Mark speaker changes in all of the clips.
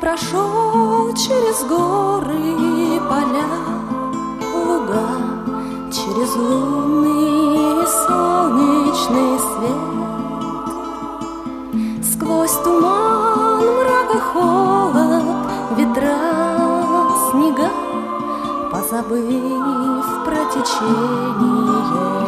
Speaker 1: прошел через горы и поля, луга, через лунный и солнечный свет, сквозь туман, мрак и холод, ветра, снега, позабыв про течение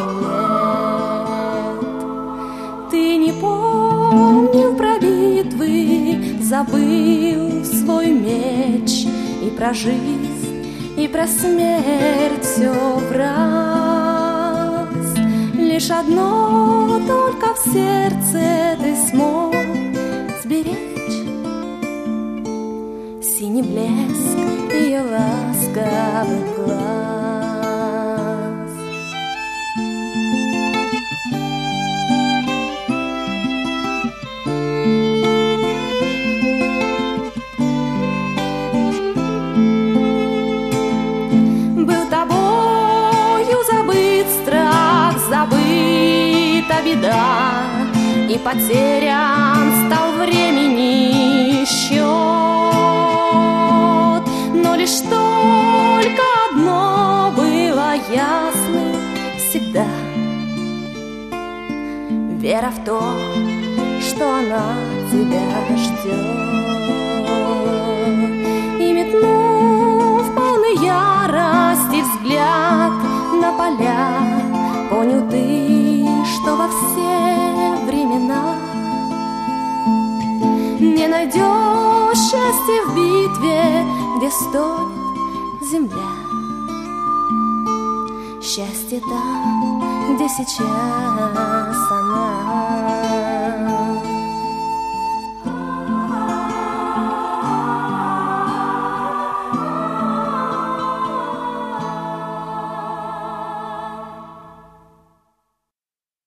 Speaker 1: лет. Ты не помнил про битвы, забыл свой меч и про жизнь, и про смерть все в раз. Лишь одно только в сердце ты смог сберечь: синий блеск ее ласковых глаз. Забыта беда, и потерян стал времени счет. Но лишь только одно было ясно всегда: вера в то, что она тебя ждет. И метнув полный ярости взгляд на поля, понял ты, что во все времена не найдешь счастья в битве, где стонет земля. Счастье там, где сейчас она.